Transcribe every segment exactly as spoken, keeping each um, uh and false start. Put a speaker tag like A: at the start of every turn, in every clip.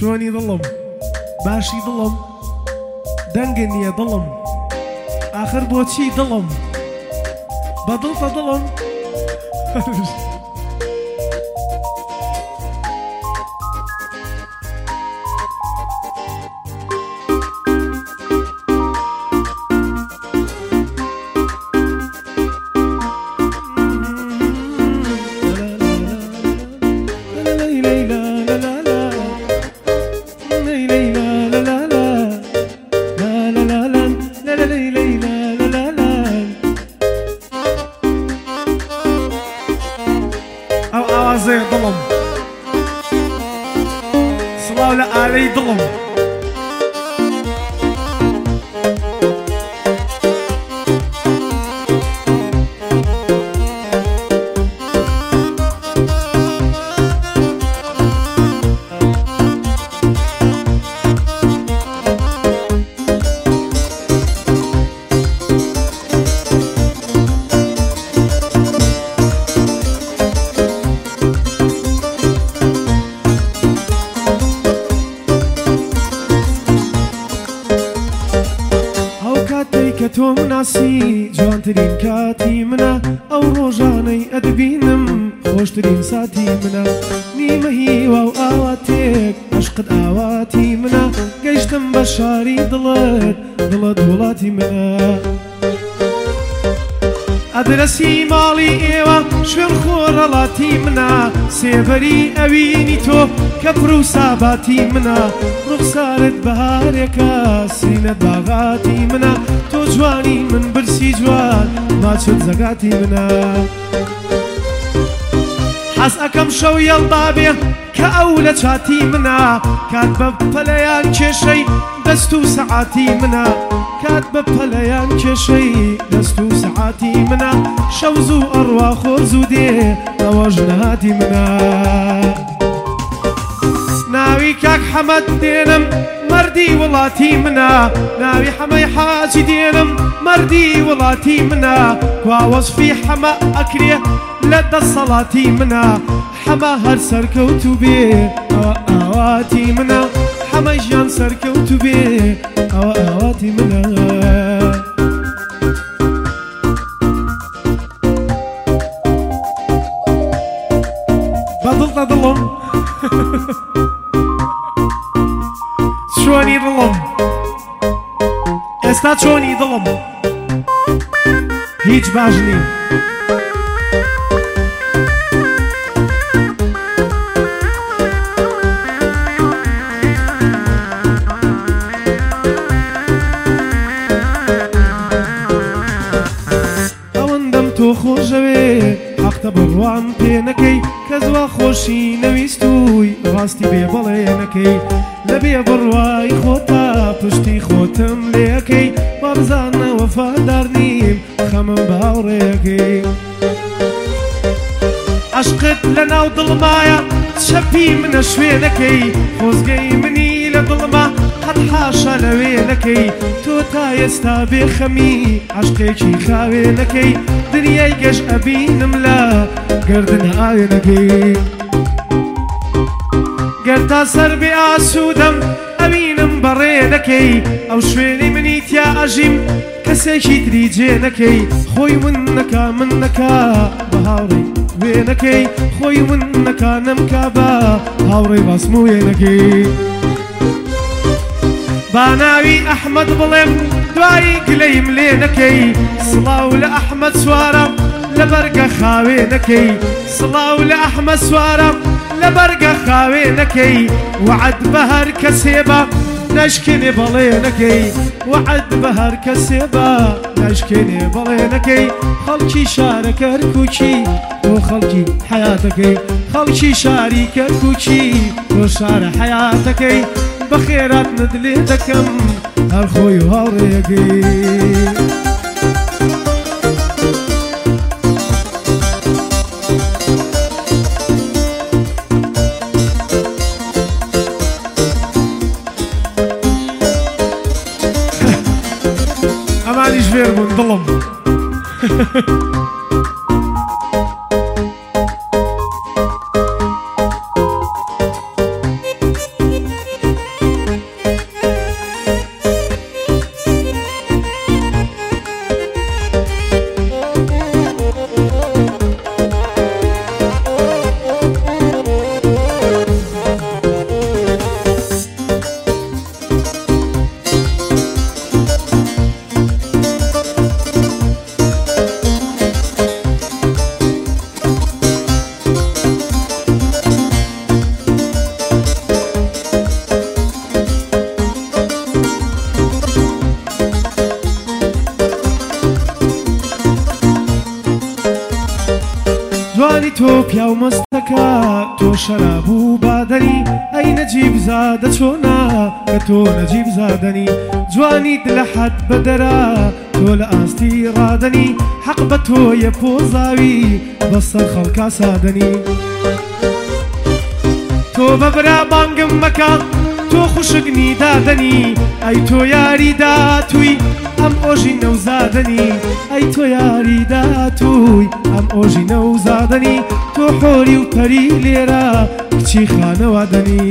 A: چۆنی دڵم باشی دڵم دەنگە نییە دڵم آخر بۆچی دڵم بەدڵتە دڵم ئاوازەیە دڵم سڵاو لە ئالەی دڵم کە تۆ مناسی جوانترین کاتی منە ئەو ڕۆژانەی ئەدبینم خۆشترین ساتی منە نیمە هیوا و ئاواتێک عشقت ئاواتی منە گەیشتم بە شاری دڵت دڵت وڵاتی منە ئەدرەسی ماڵی ئێوە شوێن خۆڕەڵاتی منە سێبەری ئەوینی تۆ کە پڕ و ساباتی منە ڕوخسارت بەهارێکە سینەت باغاتی منە تۆ جوانی من برسی جوان ماچت زەگاتی منە حەز ئەکەم شەو یەڵدابێ کە ئەو لە چاتی منە کات بە پەلەیان کێشەی دەست و سەعاتی منە کات بە پەلەیان کێشەی دەست و سەعاتی منە شەو زوو ئەڕوا خۆر زوو دێ ئەوەش نەهاتی منە ناوی کاک حەمەد دێنم مەردی وڵاتی منە ناوی حەمەی حاجی دێنم مەردی وڵاتی منە وا وەزفی حەمە ئەکرێ لە دەسەڵاتی منە حەمە هەر سەرکەوتو بێ ئەوە ئاواتی منە حەمە ژیان سەرکەوتو بێ ئەوە ئاواتی منە بەدڵتە دڵم چۆنی دڵم ئێستا چۆنی دڵم هیچ باش نیم ئەوەندەم تۆ خۆشەوێ حەقتە بڕوان پێ نەکەی کە زوا خۆشی نەویستووی ڕاستی بێ بەڵێ نەکەی لە بێ بڕوای خۆتا پشتی خۆتم لێەکەی وابزانە وەفادار نیم خەمم باوڕێەکەی عشقت لە ناو دڵمایە چەپی منە شوێنەکەی خۆزگەی منی لە دڵما هەر حاشا لەوێنەکەی تۆ تا ئێستا بێخەمی عشقێکی خاوێنەکەی دنیای گەش ئەبینم لە گردن ئاوێنەکەی گەر تا سەر بێ ئاسوودەم ئەبینم بەڕێنەکەی ئەو شوێنی منی تیا ئەژیم کەسێکی تری جێنەکەی خۆی من نەکا من نەکا بە هاوڕێی وێنەکەی خۆی من نەکا نەمکا بە هاوڕێی باسموێنەکەی با ناوی ئەحمەد بڵێم دوایی گلەیم لێ نەکەی سڵاو لە ئەحمەد سوارە لە بەرگە خاوێنەکەی سڵاو لە ئەحمەد سوارە لە بەرگە خاوێنەکەی وعد بە هەر کەسێ بە نەشکێنێ بەڵێنەکەی وعد بە هەر کەسێ بە نەشکێنێ بەڵێنەکەی خەڵکی شارە کەرکووکی تۆ خەڵکی حەیاتەکەی خەڵکی شاری کەرکووکی تۆ شارە حەیاتەکەی بە خێرات ندلێ دەکەم هەر خۆی و هاوڕێیەکەی ئەمانیش فێر بوون دڵم تۆ پیا و مەستەکە تۆ شەراب و بادەنی ئەی نەجیب زادە چۆنا کە تۆ نەجیب زادەنی جوانیت لە حەد بەدەرا تۆ لە ئاستی ڕادەنی حەق بە تۆیە پۆزاوی بەسەر خەڵکا سادەنی تۆ بەبرا بانگم مەکە تۆ خوشکنی دادەنی ئەی تۆ یاری داتووی ئەم ئۆژی نەوزادەنی ئەی تۆ یاری داتووی ئەم ئۆژی نەوزادەنی تۆ حۆری و پەری لێرە کچی خانەوادەنی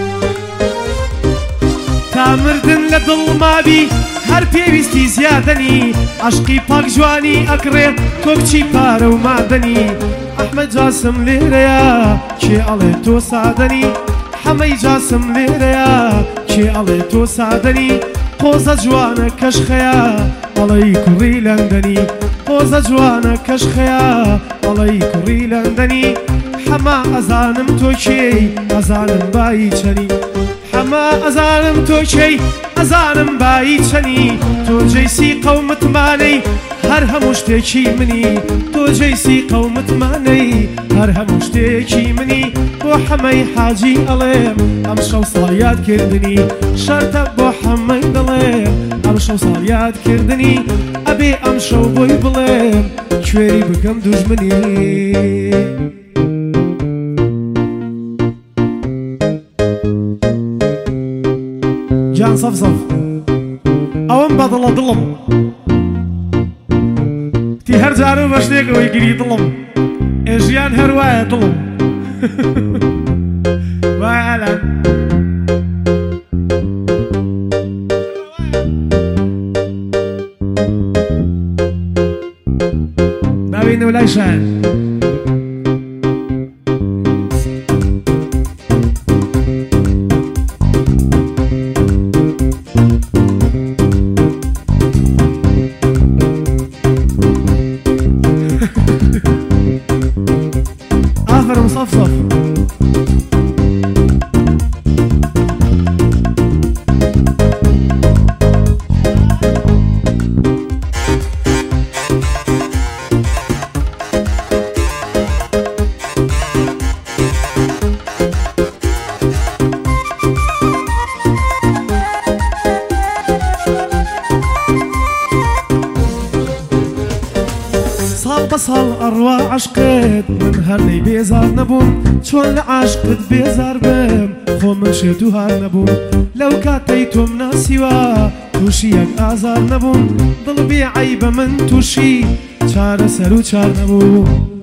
A: تا مردن لە دڵ مابی هەر پێویستی زیادەنی عەشقی پاک جوانی ئەکڕێ تۆ کچی پارە و مادەنی ئەحمەد جاسم لێرەیە کێ ئەڵێ تۆ سادەنی حەمەی جاسم لێرەیە کێ ئەڵێ تۆ سادەنی قۆزە جوانە کەشخەیە ئەڵەی کوڕی لەندەنی قۆزە جوانە کەشخەیە ئەڵەی کوڕی لەندەنی حەما ئەزانم تۆ کێی ئەزانم بایی چەنی حەما ئەزانم تۆ کێی ئەزانم بایی چەنی تۆ جەیسی قەومتمانەی هەر هەموو شتێکی منی تۆ جەیسی قەومتمانەی هەر هەموو شتێکی منی بۆ حەمەی حاجی ئەڵێم ئەم شەو ساڵ یادکردنی شەرتە بۆ حەمەی دەڵێم ئەم شەو ساڵ یادکردنی ئەبێ ئەم شەو بۆی بڵێم کوێری بکەم دوژمنی جان سەف سەف ئەوەم بەدڵە دڵم تی هەر جارە بە شتێکەوەی گیری دڵم ئێژیان هەر وایە دڵم وای ئالان ناوینەوە لای شایە آفرم صف صف بەساڵ ئەڕوا عەشقت من هەر لەی بێزار نەبووم چۆن لە عاشقت بێزار بم خۆ من شێت و هار نەبووم لەو کاتەی تۆم ناسیوە تووشی یەک ئازار نەبووم دڵ بێعەی بە من تووشی چارە سەر و چار نەبوو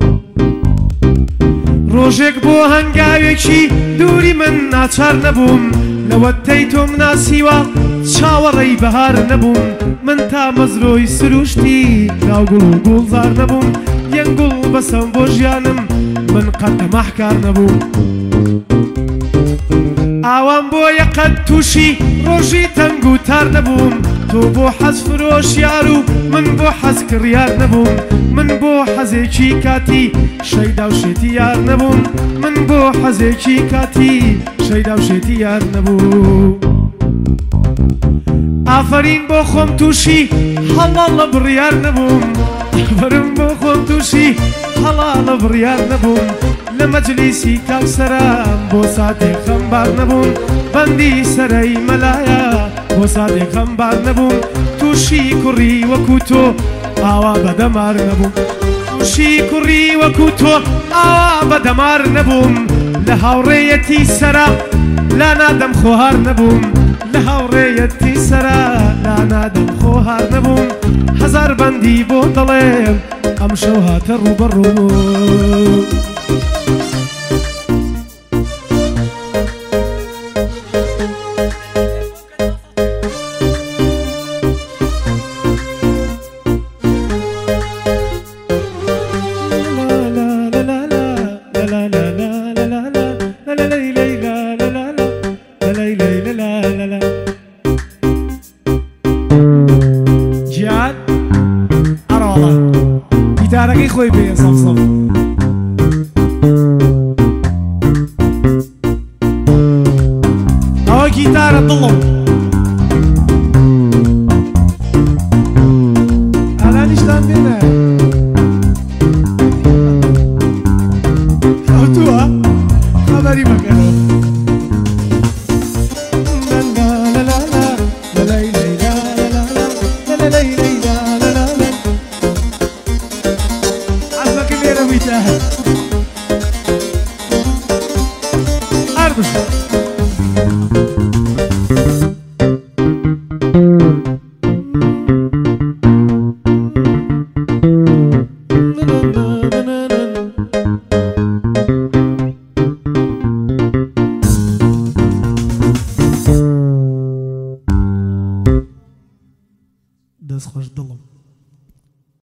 A: ڕۆژێک بۆ هەنگاوێکی دووری من ناچار نەبووم لەوەتەی تۆم ناسیوە چاوەڕێی بەهار نەبووم من تا مەزرۆی سروشتی ناوگوڵ و گوڵزار نەبووم یەنگوڵ بەسەم بۆ ژیانم من قەت تەماحکار نەبووم ئاوام بۆ یەقەت تووشی ڕۆژی تەنگ و تار نەبووم تۆ بۆ حەز فرۆشیار و من بۆ حەز کڕیار نەبووم من بۆ حەزێکی کاتی شەیدا و شێتی یار نەبووم من بۆ حەزێکی کاتی شەیدا و شێتی یار نەبوو ئافەرین بۆ خۆم تووشی هەڵا لە بڕیار نەبووم ئافەرم بۆ خۆم تووشی هەڵا لە بڕیار نەبووم لە مەجلیسی کاکسەرام بۆ ساتێک خەمبار نەبووم بەندی سەرەی مەلایە بۆ ساتێک خەمبار نەبووم تووشی کوڕی وەکو تۆ ئاوا بەدەمار نەبووم تووشی کوڕی وەکو تۆ ئاوا بەدەمار نەبووم لە هاوڕێیەتی سەرا لا نادەم خۆهار نەبووم لە هاوڕێیەتی سەرا لا نادەم خۆهار نەبووم هەزار بەندی بۆ دەڵێم ئەم شەو هاتە ڕووبەڕوو گیتارەکەی خۆی بێ سەف سەف ئەوە گیتارە دڵم ئالانیشتان بێنە دەست خۆش دڵم